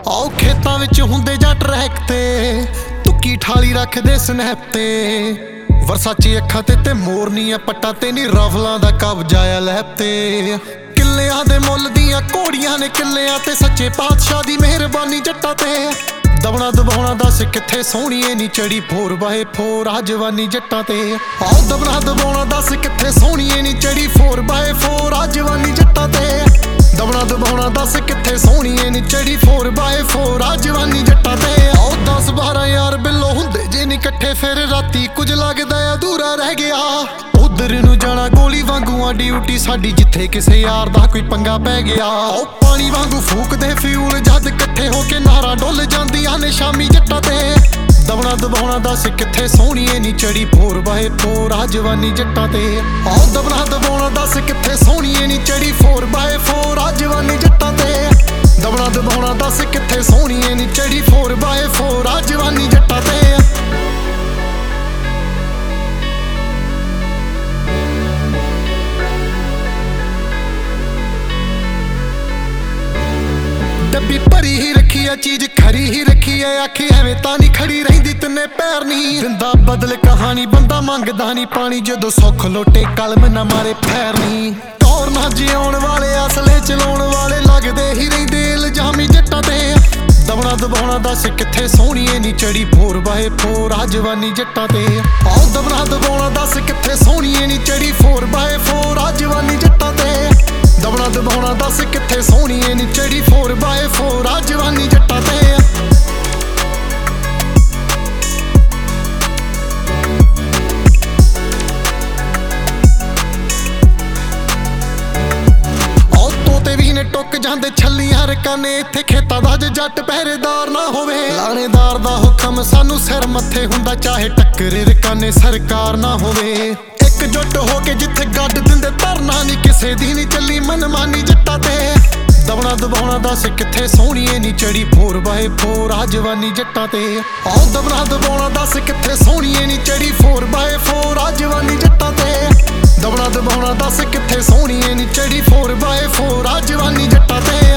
ਆਓ ਖੇਤਾਂ ਵਿੱਚ ਹੁੰਦੇ ਜਾਂ ਟਰੈਕ ਤੇ ਤੁੱਕੀ ਠਾਲੀ ਰੱਖਦੇ ਸਨੈਪ ਤੇ ਵਰਸਾਚੀ ਅੱਖਾਂ ਤੇ ਮੋਰਨੀਆਂ ਪੱਟਾਂ ਤੇ ਨੀ ਰਫਲਾਂ ਦਾ ਕਬਜ਼ਾ ਆ ਲੈਪ ਤੇ ਕਿੱਲਿਆਂ ਦੇ ਮੁੱਲ ਦੀਆਂ ਘੋੜੀਆਂ ਨੇ ਕਿੱਲਿਆਂ ਤੇ ਸੱਚੇ ਪਾਤਸ਼ਾਹ ਦੀ ਮਿਹਰਬਾਨੀ ਜੱਟਾਂ ਤੇ ਦਬਣਾ ਦਬਾਉਣਾ ਦੱਸ ਕਿੱਥੇ ਸੋਹਣੀਏ ਨੀ ਚੜੀ 4x4 ਆ ਜਵਾਨੀ ਜੱਟਾਂ ਤੇ ਆਓ ਦਬਣਾ ਦਬਾਉਣਾ ਦੱਸ ਕਿੱਥੇ ਸੋਹਣੀਏ ਨੀ ਚੜੀ 4x4 ਆ ਜਵਾਨੀ ਜੱਟਾਂ ਤੇ ਦਬਣਾ ਦਬਾਉਣਾ ਦੱਸ ਕਿੱਥੇ ਸੋਹਣੀਏ ਨੀ ਚੜੀ 4x4 ਆ ਜਵਾਨੀ ਜੱਟਾਂ ਤੇ ਆਓ 10-12 ਯਾਰ ਬਿੱਲੋ ਹੁੰਦੇ ਜੇ ਨੀ ਇਕੱਠੇ ਫਿਰ ਰਾਤੀ ਕੁਝ ਲੱਗਦਾ ਅਧੂਰਾ ਰਹਿ ਗਿਆ ਉਧਰ ਨੂੰ ਜਾਣਾ ਗੋਲੀ ਵਾਂਗੂ ਆ ਡਿਊਟੀ ਸਾਡੀ ਜਿੱਥੇ ਕਿਸੇ ਯਾਰ ਦਾ ਕੋਈ ਪੰਗਾ ਪੈ ਗਿਆ ਉਹ ਪਾਣੀ ਵਾਂਗੂ ਫੂਕਦੇ ਫਿਊਲ ਜਦ ਇਕੱਠੇ ਹੋ ਕੇ ਨਾਰਾਂ ਡੁੱਲ ਜਾਂਦੀਆਂ ਨੇ ਸ਼ਾਮੀ ਜੱਟਾਂ ਤੇ ਦਬਣਾ ਦਬਾਉਣਾ ਦੱਸ ਕਿੱਥੇ ਸੋਹਣੀਏ ਨੀ ਚੜੀ 4x4 ਆ ਜਵਾਨੀ ਜੱਟਾਂ ਤੇ ਆਓ ਦਬਣਾ ਦਬਾਉਣਾ ਦੱਸ ਕਿੱਥੇ ਸੋਹਣੀਏ ਨੀ ਚੜੀ 4x4 ਆ ਜਵਾਨੀ ਜੱਟਾਂ ਤੇ ਦਬਣਾ ਦਬਾਉਣਾ ਦੱਸ ਕਿੱਥੇ ਸੋਹਣੀਏ ਨੀ ਚੜੀ 4x4 ਆ ਜਵਾਨੀ ਜੱਟਾਂ ਤੇ ਡੱਬੀ ਭਰੀ ਹੀ ਰੱਖੀ ਆ ਚੀਜ਼ ਖਰੀ ਹੀ ਰੱਖੀ ਆ ਆਖੀ ਐਵੇਂ ਤਾਂ ਨਹੀਂ ਖੜੀ ਰਹਿੰਦੀ ਤਿੰਨੇ ਪੈਰ ਨਹੀਂ ਜ਼ਿੰਦਾ ਬਦਲ ਕਹਾਣੀ ਬੰਦਾ ਮੰਗਦਾ ਨਹੀਂ ਪਾਣੀ ਜਦੋਂ ਸੁੱਖ ਲੋਟੇ ਕਲਮ ਨਾ ਮਾਰੇ ਫੈਰ ਨਹੀਂ ਟੌਰ ਨਾ ਜਿਉਣ ਵਾਲੇ ਅਸਲੇ ਚਲਾਉਣ ਵਾਲੇ ਲੱਗਦੇ ਹੀ ਰਹਿੰਦੇ ਇਲਜ਼ਾਮੀ ਜੱਟਾਂ ਤੇ ਦਬਣਾ ਦਬਾਉਣਾ ਦੱਸ ਕਿੱਥੇ ਸੋਹਣੀਏ ਨੀ ਚੜੀ 4x4 ਆ ਜਵਾਨੀ ਜੱਟਾਂ ਤੇ ਆਓ ਦਬਣਾ ਦਬਾਉਣਾ ਦੱਸ ਕਿੱਥੇ ਸੋਹਣੀਏ ਨੀ ਚੜੀ 4x4 ਆ ਜਵਾਨੀ ਜੱਟਾਂ ਤੇ ਦਬਣਾ ਦਬਾਉਣਾ ਦੱਸ ਕਿੱਥੇ ਸੋਹਣੀਏ ਨੀ ਚੜੀ 4x4 ਆ ਜਵਾਨੀ ਜੱਟਾਂ ਤੇ ਟੁੱਕ ਜਾਂਦੇ ਛੱਲੀਆਂ ਰਕਾਨੇ ਇੱਥੇ ਖੇਤਾਂ ਦਾ ਜੇ ਜੱਟ ਪਹਿਰੇਦਾਰ ਨਾ ਹੋਵੇ ਲਾਣੇਦਾਰ ਦਾ ਹੁਕਮ ਸਾਨੂੰ ਸਿਰ ਮੱਥੇ ਹੁੰਦਾ ਚਾਹੇ ਟੱਕਰੇ ਰਕਾਨੇ ਸਰਕਾਰ ਨਾ ਹੋਵੇ ਇੱਕ ਜੁੱਟ ਹੋ ਕੇ ਜਿੱਥੇ ਗੱਡ ਦਿੰਦੇ ਧਰਨਾ ਨਹੀਂ ਕਿਸੇ ਦੀ ਨਹੀਂ ਚੱਲੀ ਮਨਮਾਨੀ ਜੱਟਾਂ ਤੇ ਦਬਣਾ ਦਬਾਉਣਾ ਦੱਸ ਕਿੱਥੇ ਸੋਹਣੀਏ ਨੀ ਚੜੀ 4x4 ਆ ਜਵਾਨੀ ਜੱਟਾਂ ਤੇ ਆਓ ਦਬਣਾ ਦਬਾਉਣਾ ਦੱਸ ਕਿੱਥੇ ਸੋਹਣੀਏ ਨੀ ਚੜੀ 4x4 ਆ ਜਵਾਨੀ ਜੱਟਾਂ ਤੇ ਦਬਣਾ ਦਬਾਉਣਾ ਦੱਸ ਕਿੱਥੇ ਸੋਹਣੀਏ ਨੀ ਚੜੀ 4x4 ਆ ਜਵਾਨੀ ਜੱਟਾਂ ਤੇ